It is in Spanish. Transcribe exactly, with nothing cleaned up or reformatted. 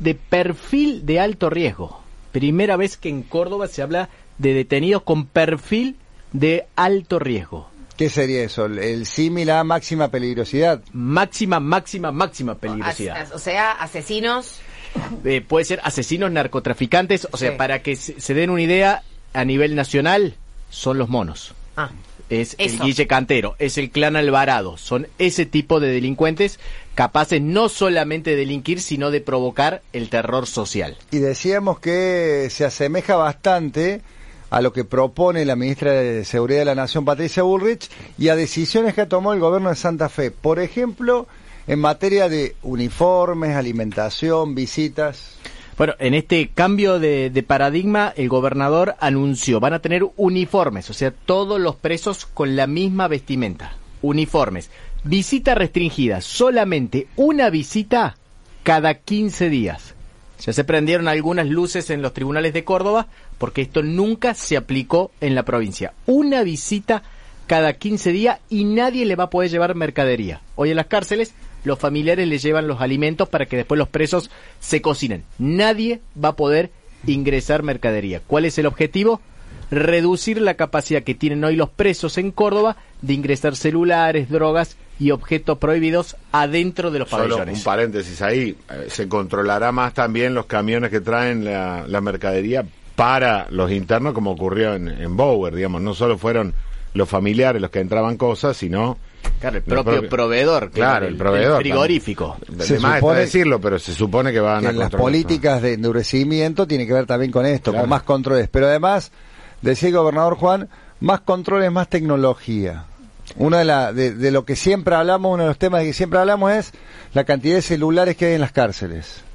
de perfil de alto riesgo. Primera vez que en Córdoba se habla de detenidos con perfil de alto riesgo. ¿Qué sería eso? El símil a máxima peligrosidad. Máxima, máxima, máxima peligrosidad. As, as, o sea, asesinos. Eh, puede ser asesinos, narcotraficantes. O sea, Sí. para que se, se den una idea, a nivel nacional, son los monos. Ah, Es eso. el Guille Cantero, es el Clan Alvarado. Son ese tipo de delincuentes capaces no solamente de delinquir, sino de provocar el terror social. Y decíamos que se asemeja bastante a lo que propone la ministra de Seguridad de la Nación, Patricia Bullrich, y a decisiones que ha tomado el gobierno de Santa Fe. Por ejemplo, en materia de uniformes, alimentación, visitas. Bueno, en este cambio de, de paradigma, el gobernador anunció, van a tener uniformes, o sea, todos los presos con la misma vestimenta, uniformes. Visita restringida, solamente una visita cada quince días. Ya se prendieron algunas luces en los tribunales de Córdoba, porque esto nunca se aplicó en la provincia. Una visita cada quince días y nadie le va a poder llevar mercadería. Hoy en las cárceles, los familiares le llevan los alimentos para que después los presos se cocinen. Nadie va a poder ingresar mercadería. ¿Cuál es el objetivo? Reducir la capacidad que tienen hoy los presos en Córdoba de ingresar celulares, drogas y objetos prohibidos adentro de los Solo pabellones. un paréntesis ahí, eh, se controlará más también los camiones que traen la, la mercadería para los internos, como ocurrió en, en Bower, digamos, no solo fueron los familiares los que entraban cosas, sino... Claro, el propio el proveedor, claro, el, el proveedor, el frigorífico. De, Se de más supone está decirlo, pero se supone que van Que a en las controlar, políticas ¿no? de endurecimiento tiene que ver también con esto, Claro. con más controles. Pero además, decía el gobernador Juan, más controles, más tecnología. Una de, la, de, de lo que siempre hablamos, uno de los temas de que siempre hablamos es la cantidad de celulares que hay en las cárceles.